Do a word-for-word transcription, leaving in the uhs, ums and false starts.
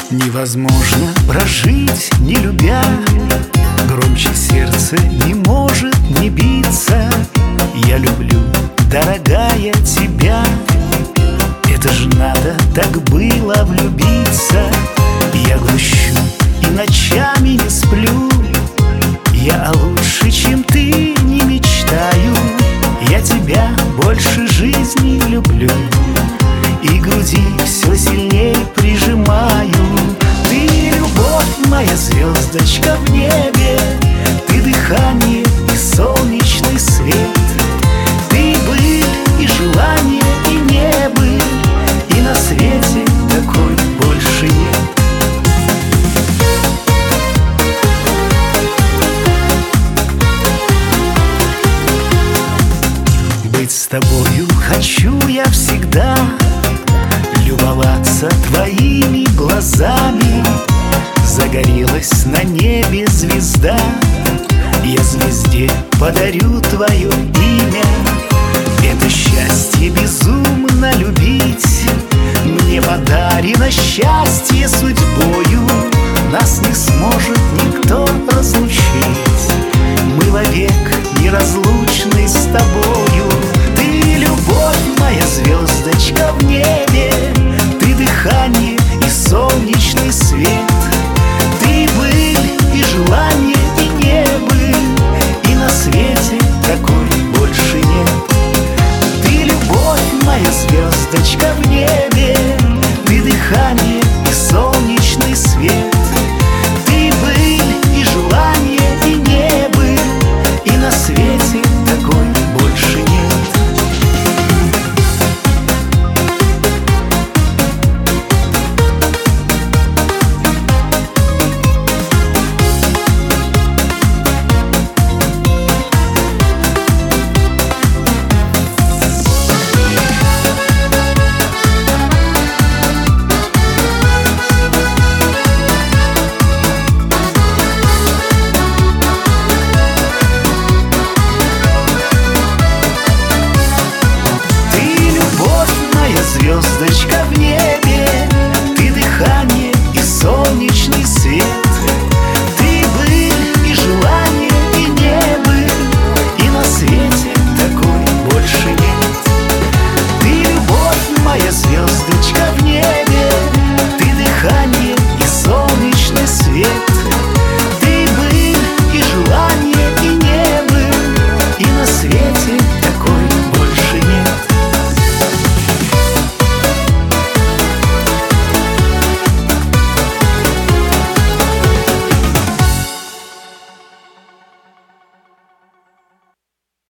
Невозможно прожить, не любя, громче сердце не может не биться. Я люблю, дорогая, тебя. Это ж надо так было влюбиться. Я грущу и ночами не сплю. Я о лучше, чем ты, не мечтаю. Я тебя больше жизни люблю и груди все сильнее прижимаю. Ты любовь, моя звездочка в небе, ты дыхание и солнечный свет. Ты быль и желание, и небыль, и на свете такой больше нет. Быть с тобою хочу я всегда, любоваться твоими глазами. Загорелась на небе звезда, я звезде подарю твое имя. Это счастье безумно любить, мне подарено счастье судьбою. Нас не сможет никто разлучить, мы вовек неразлучны с тобою. Ты любовь, моя звездочка в небе, ты дыхание